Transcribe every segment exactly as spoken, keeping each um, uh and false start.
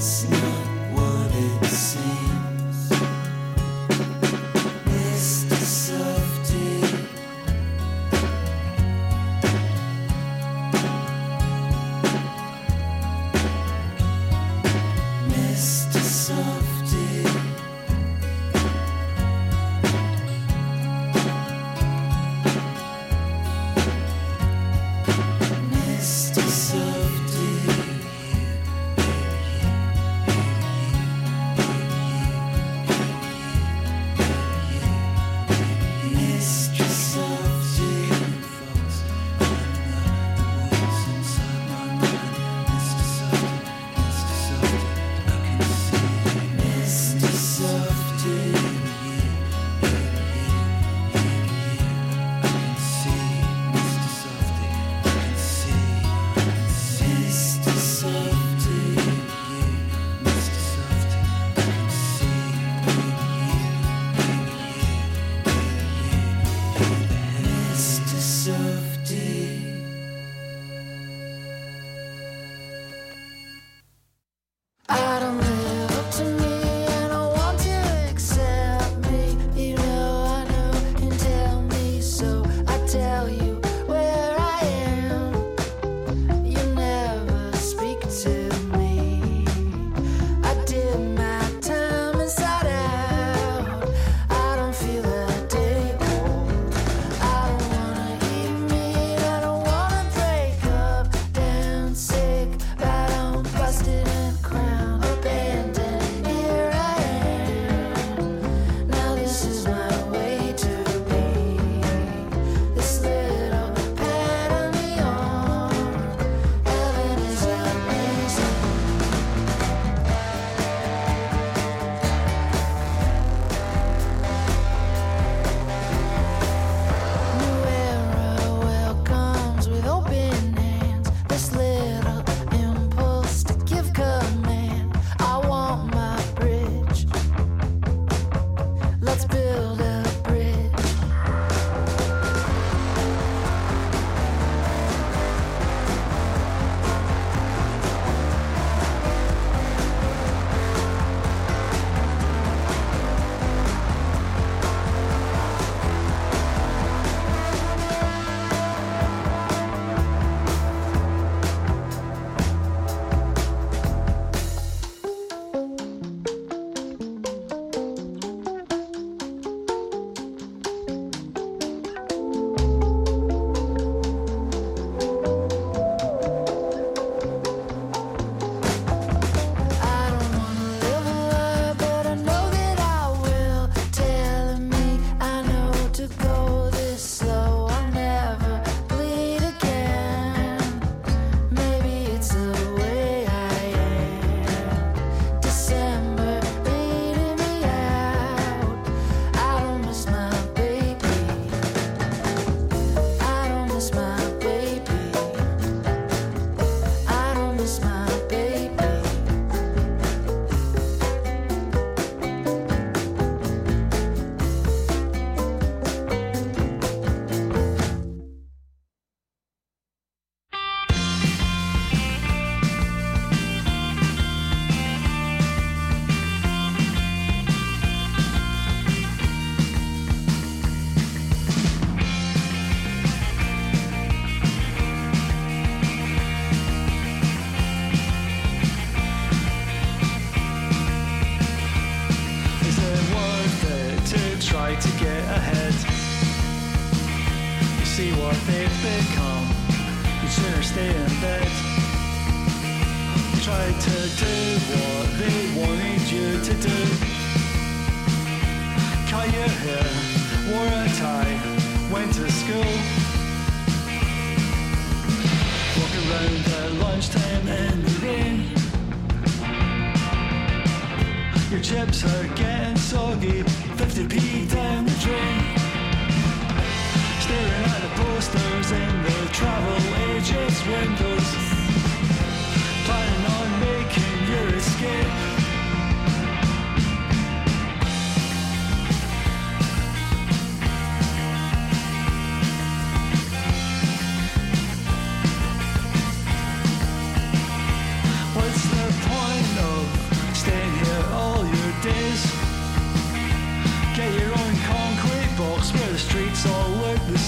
What's the point of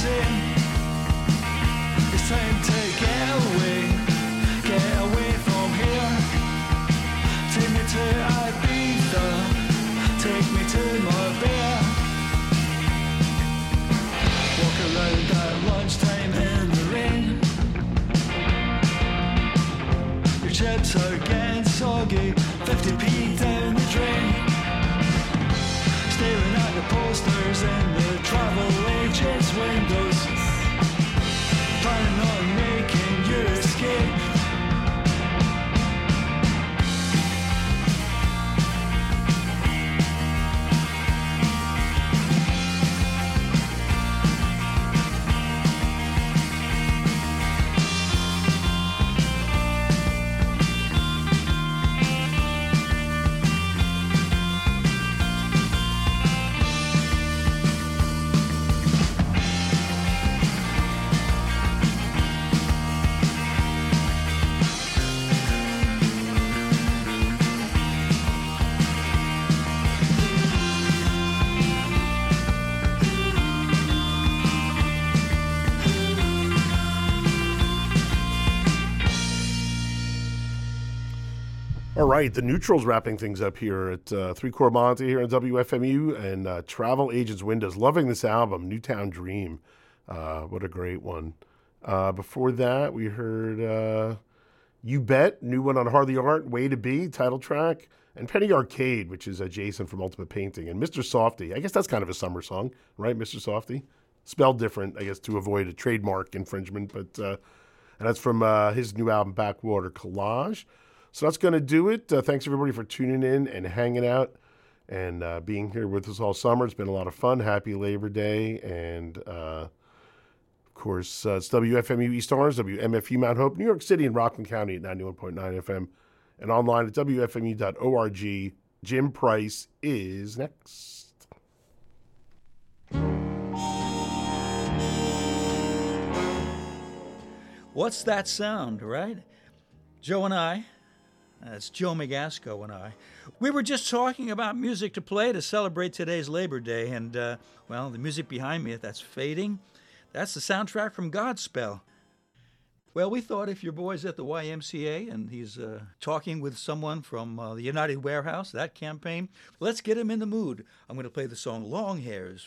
saying it's time to get away, get away from here. Take me to Ibiza, take me to Marbella. Walk around at lunchtime in the rain. Your chips are getting soggy, fifty p down the drain. Staring at the posters in the travel agents' windows, planning on making your escape. All right, the Neutrals wrapping things up here at uh, Three Core Monte here on W F M U and uh, Travel Agents Windows. Loving this album, Newtown Dream. Uh, what a great one. Uh, before that, we heard uh, You Bet, new one on Hardly Art, Way to Be, title track, and Penny Arcade, which is uh, Jason from Ultimate Painting, and Mister Softy. I guess that's kind of a summer song, right, Mister Softy? Spelled different, I guess, to avoid a trademark infringement, but uh, and that's from uh, his new album, Backwater Collage. So that's going to do it. Uh, thanks, everybody, for tuning in and hanging out and uh, being here with us all summer. It's been a lot of fun. Happy Labor Day. And, uh, of course, uh, it's W F M U East Orange, W M F U Mount Hope, New York City, and Rockland County at ninety-one point nine F M. And online at W F M U dot org. Jim Price is next. What's that sound, right? Joe and I, that's Joe Magasco and I, we were just talking about music to play to celebrate today's Labor Day, and, uh, well, the music behind me, that's fading. That's the soundtrack from Godspell. Well, we thought if your boy's at the Y M C A and he's uh, talking with someone from uh, the United Warehouse, that campaign, let's get him in the mood. I'm going to play the song Long Hairs.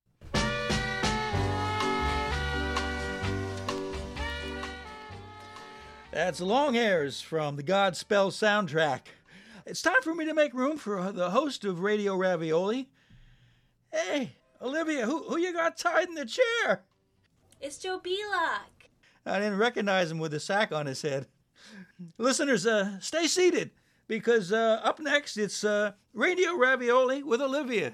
That's Long Hairs from the Godspell soundtrack. It's time for me to make room for the host of Radio Ravioli. Hey, Olivia, who, who you got tied in the chair? It's Joe Belak. I didn't recognize him with the sack on his head. Listeners, uh, stay seated, because uh, up next it's uh, Radio Ravioli with Olivia.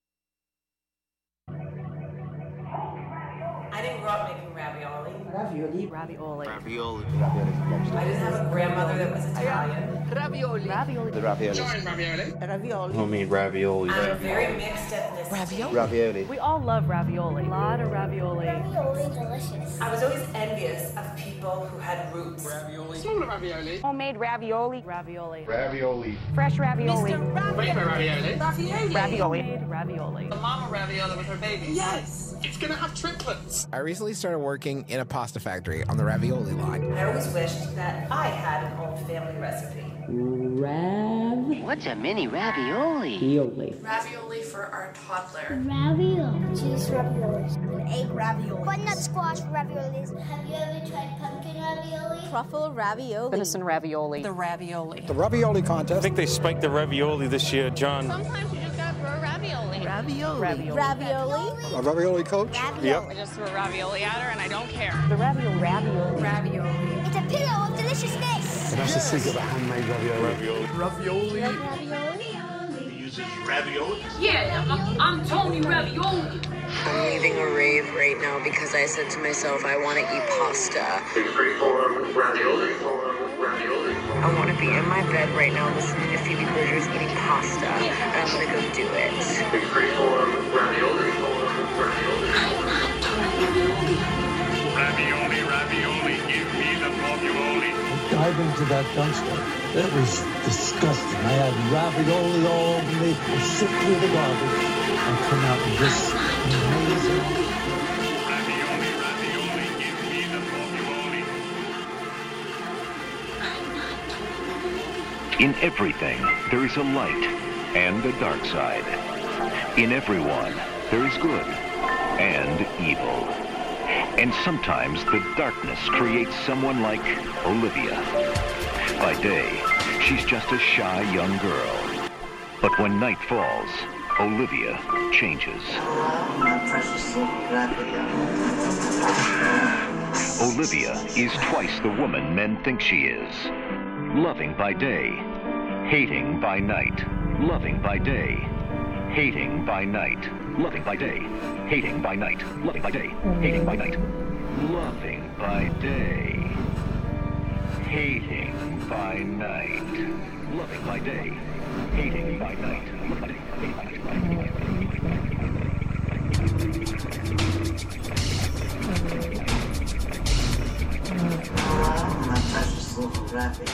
I didn't grow up making ravioli. Ravioli. Ravioli. Ravioli. I didn't have a grandmother that was Italian. Ravioli. Ravioli. The ravioli. Ravioli. Ravioli. Homemade ravioli. I'm a very mixed ethnicity. Ravioli. Ravioli. We all love ravioli. A lot of ravioli. Ravioli delicious. I was always envious of people who had roots. Ravioli. Smaller ravioli. Homemade ravioli. Ravioli. Ravioli. Fresh ravioli. Mister Ravioli. Ravioli. Ravioli. Homemade ravioli. The mama ravioli with her baby. Yes. It's gonna have triplets. I recently started working in a pasta factory on the ravioli line. I always wished that I had an old family recipe. Rav. What's a mini ravioli? Ravioli. Ravioli for our toddler. Ravioli. Cheese raviolis. An egg ravioli. Butternut squash raviolis. Have you ever tried pumpkin ravioli? Truffle ravioli. Venison ravioli. The ravioli. The ravioli contest. I think they spiked the ravioli this year, John. Sometimes you just gotta throw ravioli. Ravioli. Ravioli. Ravioli. A ravioli coach? Ravioli. Yep. I just threw ravioli at her and I don't care. The ravioli. Ravioli. Ravioli. It's a pillow of deliciousness. And that's the secret of handmade ravioli. Ravioli. Ravioli. Ravioli. He uses ravioli? Yeah, I'm, I'm Tony Ravioli. I'm leaving a rave right now because I said to myself, I want to eat pasta. I want to be in my bed right now listening to Phoebe Bridgers eating pasta, and I'm going to go do it. Ravioli, ravioli, give me the ravioli. Dive into that dumpster. It was disgusting. I had ravioli all over me. I sift through the garbage and come out with this amazing. Ravioli. In everything, there is a light and a dark side. In everyone, there is good and evil. And sometimes the darkness creates someone like Olivia. By day, she's just a shy young girl. But when night falls, Olivia changes. My precious little Olivia. Olivia is twice the woman men think she is. Loving by day, hating by night. Loving by day, hating by night. Loving by day, hating by night. Loving by day, hating by night. Loving by day, hating by night. Loving by day, hating by night. Loving by day, hating by night. Ah, my precious little rabbit.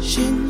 心。